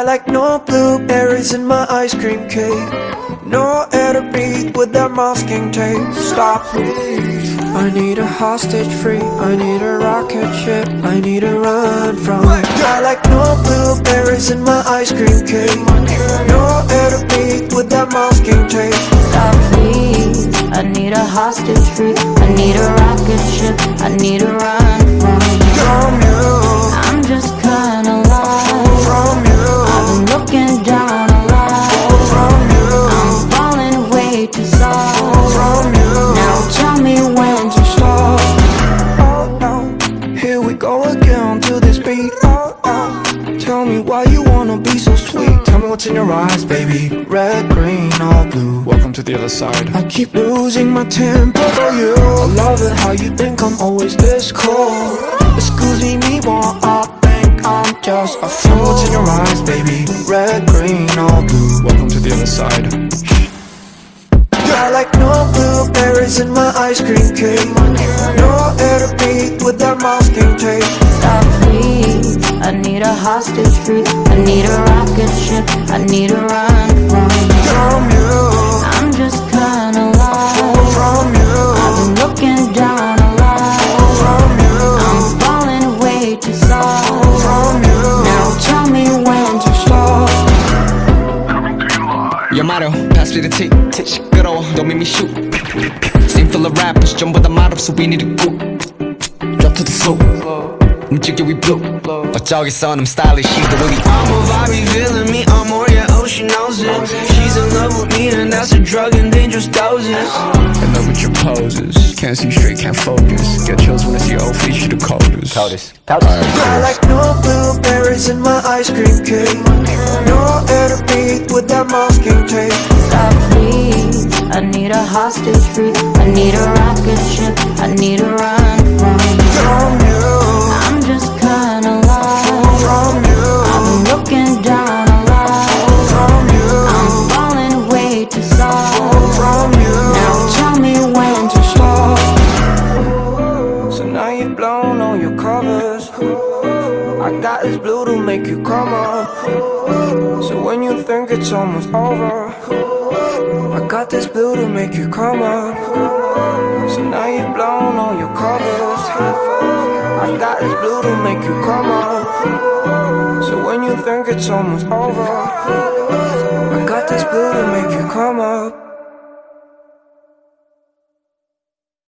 like no blueberries in my ice cream cake. No air to breathe with that masking tape. Stop, please. I need a hostage free. I need a rocket ship. I need to run from. I like no blueberries in my ice cream cake. No air to breathe with that masking tape. Stop, please. I need a hostage free. I need a rocket ship. I need to run from you. I'm just kinda lost From you. I've been looking down a lot From you. I'm falling way too soft From you. Now tell me when to stop. Oh, oh, here we go again to this beat. Oh, oh, tell me why you wanna be so sweet. Tell me what's in your eyes, baby. Red, green, or blue. Welcome to the other side. I keep losing my temper for you. I love it how you think I'm always this cold. Excuse me more, I think I'm just a fool. Tell me what's in your eyes, baby. Red, green, or blue. Welcome to the other side. I like no blueberries in my ice cream cake. No air to breathe with that masking tape. Stop, please. I need a hostage free. I need a rocket ship. I need to run From you. I'm just kinda lost From you. I've been looking down a lot From you. I'm falling way too soft From you. Now tell me when to stop. Your motto, pass me the tea. 시끄러워, don't make me shoot. Scene full of rappers, 전부 다 말없어, we need a group. Drop to the floor, 움직여 we blow. 어쩌겠어, I'm stylish, she's the way we I'm a vibe revealing me, I'm more, yeah, oh, she knows it. She's in love with me and that's a drug and dangerous doses. In love with your poses. Can't see straight, can't focus. Get chills when I see your old face, you the coldest. I like no blueberries in my ice cream cake. No air to breathe with that masking tape. Stop, please. I need a hostage free. I need a rocket ship. I need to run From you. I'm just kinda lost From you. I've been looking down a lot From you. I'm falling way too soft From you. Now tell me when to stop. So now you've blown all your covers. I got this blue to make you come up. So when you think it's almost over, I got this blue to make you come up. So now you've blown all your covers. I got this blue to make you come up. So when you think it's almost over, I got this blue to make